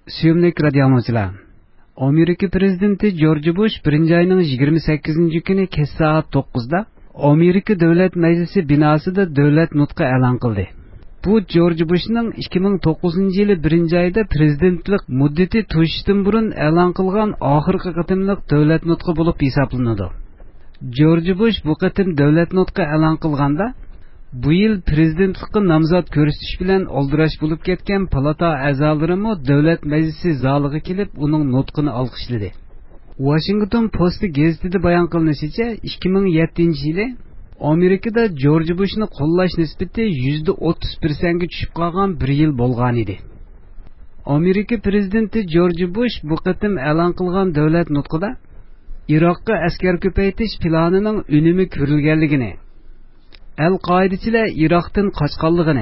Suyumlik radiomuchilar. Amerika prezidenti George Bush 1-oyning 28-kuni kech soat 9da Amerika Davlat Majlisi binosida davlat nutqi e'lon qildi. Bu George Bushning 2009-yili 1-oyda prezidentlik muddati tushishdan burun e'lon qilgan oxirgi qatimliq davlat nutqi bo'lib hisoblanadi. George Bush bu qatim davlat nutqi e'lon qilganda bu yil prezidentlikka nomzod ko'rsatish bilan oldirash bo'lib ketgan palata a'zolarimi davlat majlisi zaliga kelib uning nutqini olqishladi. Washington Post gazetida bayon qilinishicha, 2007-yili Amerikada George Bushni qo'llash nisbati %30% ga tushib qolgan bir yil bo'lgan edi. Amerika prezidenti George Bush bu qatim e'lon qilgan davlat nutqida Iroqqa askar ko'paytirish planining unumi ko'rilganligini, Al-Qoidachilar Iroqdan qochganligini,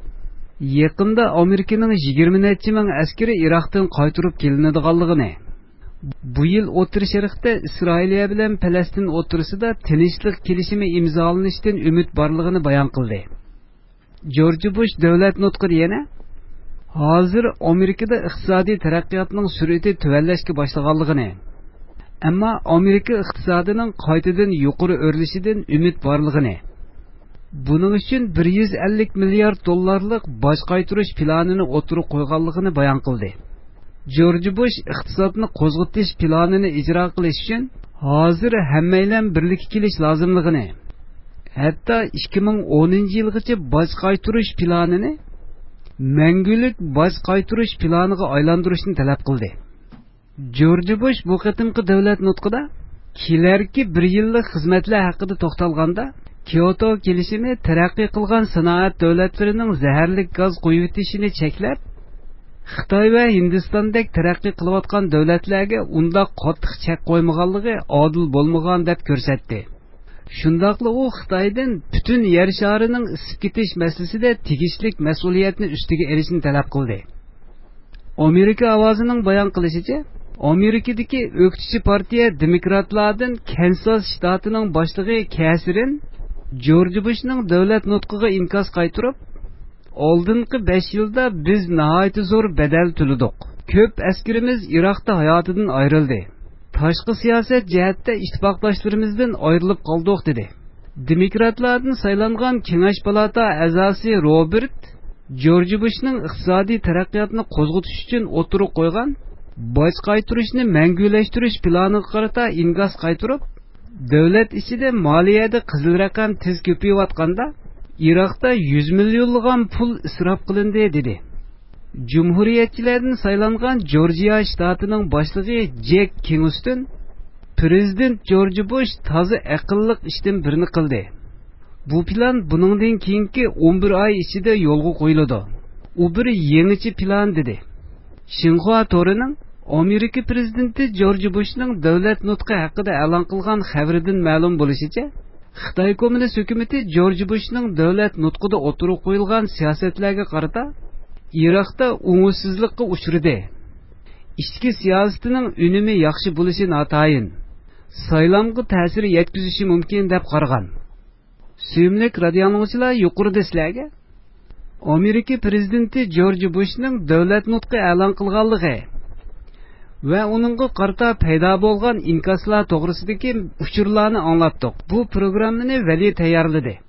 yaqinda Amerikaning 20 necha ming askari Iroqdan qaytarib kelinadiganligini, bu yil O'rta Sharqda Isroiliya bilan Falastin o'rtasida tinchlik kelishimi imzolanishdan umid borligini bayon qildi. George Bush davlat nutqida yana hozir Amerikada iqtisodiy taraqqiyotning sur'ati tuvanlashga boshlaganligini, ammo Amerika iqtisodining qaytadan yuqori o'rlishidan umid borligini, buning uchun 150 milliard dollarlik boj qaytarish planini o'tirib qo'yganligini bayon qildi. George Bush iqtisodni qo'zg'atish planini ijro qilish uchun hozir hammaylar birlikka kelish lozimligini, hatto 2010-yilgacha boj qaytarish planini mangulik boj qaytarish planiga aylantirishni talab qildi. George Bush bu qatimqi davlat nutqida kelarki bir yillik xizmatlar haqida to'xtalganda Kyoto kelishimi taraqqiy qilgan sanoat davlatlarining zaharlik gaz qo'yib o'tishini cheklab, Xitoy va Hindistondek taraqqiy qilayotgan davlatlarga unda qattiq chek qo'ymaganligi adil bo'lmagan deb ko'rsatdi. Shundaqla u Xitoydan butun yer sharining isib ketish masalasida tegishli mas'uliyatni ustiga olishni talab qildi. Amerika ovozining bayon qilishicha, Amerikadagi o'qituvchi partiya demokratlardan Kansas shtatining boshlig'i Kasirin George Bushning davlat nutqiga inkos qaytarib, oldingi 5 yilda biz nihoyat zo'r badal to'ladik. Ko'p askarimiz Iroqda hayotidan ayrildi. Tashqi siyosat jihatda ittifoqdoshlarimizdan ayrilib qoldik dedi. Demokratlardan saylangan Kengash palata a'zosi Robert George Bushning iqtisodiy taraqqiyotni qo'zg'atish uchun o'tirib qo'ygan boj qaytarishni mangulashtirish planiga qarata inkos qaytarib, davlat ichida moliyada qizil raqam tez ko'payayotganda Iroqda 100 millionlagan pul isrof qilindi dedi. Cumhuriyetçilerden saylangan Georgia shtatining boshlig'i Jack Kingston prezident George Bush toza aqlliq ishdan birini qildi. Bu plan buningdan keyingi 11 oy ichida yo'lga qo'yiladi. U bir yangicha plan dedi. Xinhua torining Amerika prezidenti George Bushning davlat nutqi haqida e'lon qilgan xabaridan ma'lum bo'lishicha, Xitoy kommunist hukumati George Bushning davlat nutqida o'tirib qo'yilgan siyosatlarga qarata Iroqda umidsizlikka uchradi. Ichki siyosatining unumi yaxshi bo'lishi notayin, saylamga ta'sir yetkazishi mumkin deb qaragan. Suyumlik radiomuchilar, yuqorida sizlarga Amerika prezidenti George Bushning davlat nutqi e'lon qilganligi va uningga qarata paydo bo'lgan inkoslar to'g'risidagi uchurlarni anglatdik. Bu programmani Vali tayyorladi.